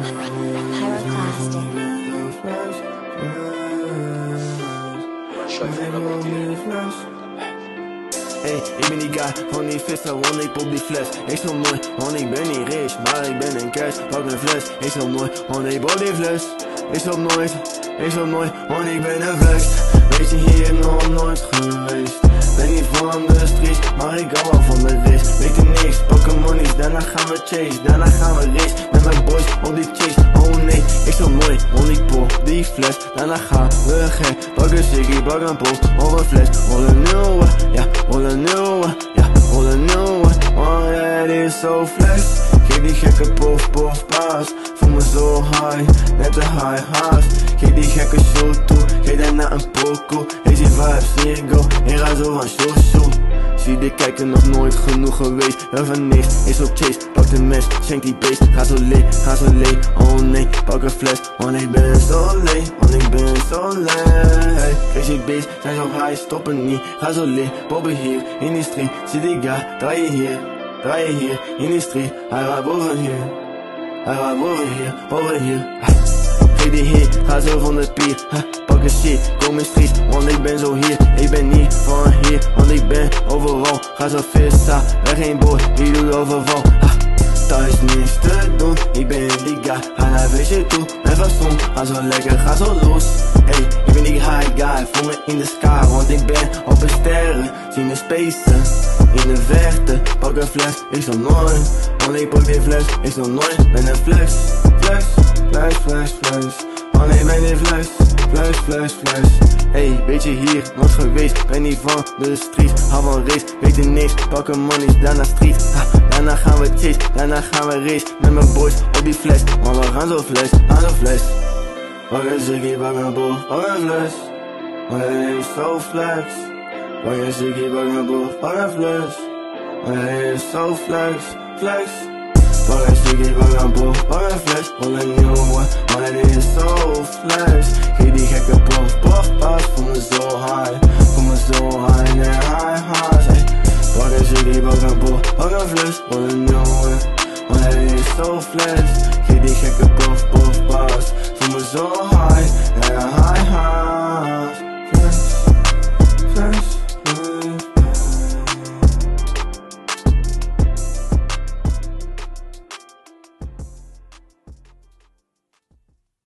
Hey, ik ben die guy van die visser, want ik pop die fles. Ik zal nooit, want ik ben niet rich, maar ik ben een cash. Pak een fles, ik zal nooit, want ik pop die fles. Ik zal nooit, want ik ben een flex. Weet je hier nog nooit geweest? Ben niet van de streets, maar ik hou wel van de race. Weet je niks, pakken monies, daarna gaan we chase. Daarna gaan we race, met mijn boys op die chase. Oh nee, ik zal nooit, want ik pop die fles. Daarna gaan we gek, pak een ziggy, pak een pot of een fles. Rol een nieuwe, ja, rol een nieuwe, ja, rol een nieuwe. Want het is zo flex. Geef die gekke pof, pof, paas. Voel me zo high, net een high haast. Geef die gekke show toe, geef daarna een pokoe. Easy vibes, zie ik go, ik ga zo van show. Zie die kijken nog nooit genoeg geweest. Heel van niks, is op chase, pak de mes, schenk die beest. Ga zo leeg, oh nee, pak een fles. Want ik ben zo leeg, Crazy beest, zijn zo high, stoppen niet. Ga zo leeg, bobben hier, in die street. Zie die guy, draai je hier, in die street. Hij gaat boven hier, boven hier. Geef die hier, ga zo van de pier. Pak een shit, kom in street, want ik ben zo hier. Ik ben niet van hier, want ik ben overal. Ga zo vissen, weg geen boy, die doet overval. Thuis niets te doen, ik ben die guy. Ga naar feestje toe, met fatsoen. Ga zo lekker, ga zo los. Hey, ik ben die high guy, voel me in de sky. Want ik ben op een sterren, zie me spacen. In de verte, pak een fles, ik zal nooit. Want ik pak die fles, ik zal nooit. Ben een flex. Want ik ben die flex. Hey, weet je hier, nooit geweest. Ben niet van de street, hou van race. Weet je niks, pakken monies, daarna street. Daarna gaan we chase, daarna gaan we race. Met mijn boys op die fles, want we gaan zo fles. Pak een ziggy, pak een boel, pak een fles. Want het is zo flex. Pak een ziggy, pak een boel, pak een fles. Want het is zo flex. Pak een ziggy, pak een boel, pak een fles. Rol een nieuwe, want het is zo flex. Geef die gekke pof, pas, voel me zo high, net high haast. Hey, pak een ziggy, pak een boel, pak een fles. Rol een nieuwe, want het is zo flex. Geef die gekke pof, pas, voel me zo high, net high.